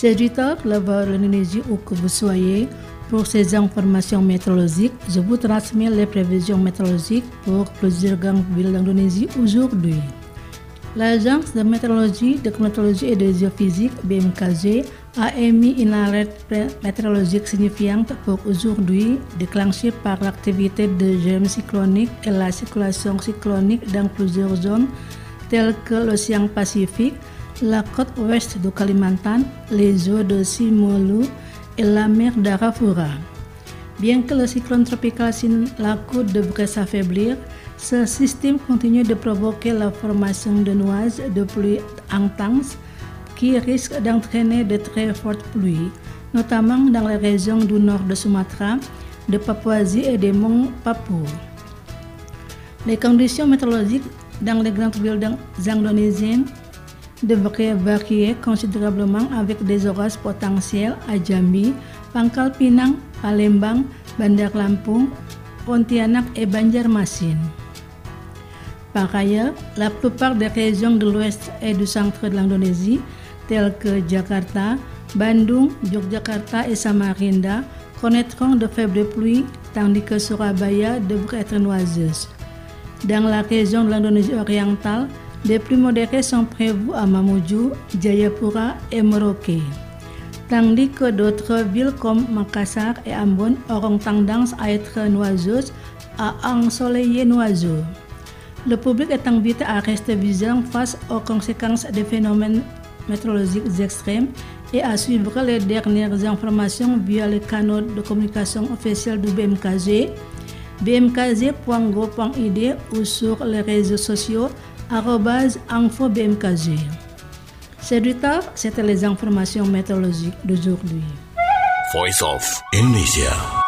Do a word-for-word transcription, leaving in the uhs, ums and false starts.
Chers la voix de l'Indonésie où que vous soyez, pour ces informations météorologiques, je vous transmets les prévisions météorologiques pour plusieurs grandes villes d'Indonésie aujourd'hui. L'Agence de météorologie, de climatologie et de géophysique B M K G a émis une alerte météorologique signifiante pour aujourd'hui, déclenchée par l'activité de germes cycloniques et la circulation cyclonique dans plusieurs zones telles que l'océan Pacifique, la côte ouest de Kalimantan, les eaux de Simolu et la mer d'Arafura. Bien que le cyclone tropical Sinlaku devrait s'affaiblir, ce système continue de provoquer la formation de nuages de pluie intenses qui risquent d'entraîner de très fortes pluies, notamment dans les régions du nord de Sumatra, de Papouasie et des monts Papua. Les conditions météorologiques dans les grandes villes indonésiennes devraient varier considérablement avec des orages potentiels à Jambi, Pangkal Pinang, Palembang, Bandar Lampung, Pontianak et Banjarmasin. Par ailleurs, la plupart des régions de l'ouest et du centre de l'Indonésie, telles que Jakarta, Bandung, Yogyakarta et Samarinda, connaîtront de faibles pluies, tandis que Surabaya devrait être noiseuse. Dans la région de l'Indonésie orientale, des pluies modérées sont prévues à Mamuju, Jayapura et Merauke, tandis que d'autres villes comme Makassar et Ambon auront tendance à être noiseuses à ensoleillées noiseux. Le public est invité à rester vigilant face aux conséquences des phénomènes météorologiques extrêmes et à suivre les dernières informations via les canaux de communication officiels du B M K G, b m k g point go point i d ou sur les réseaux sociaux arobase info b m k g. C'est du tard, c'était les informations météorologiques d'aujourd'hui. Voice of Indonesia.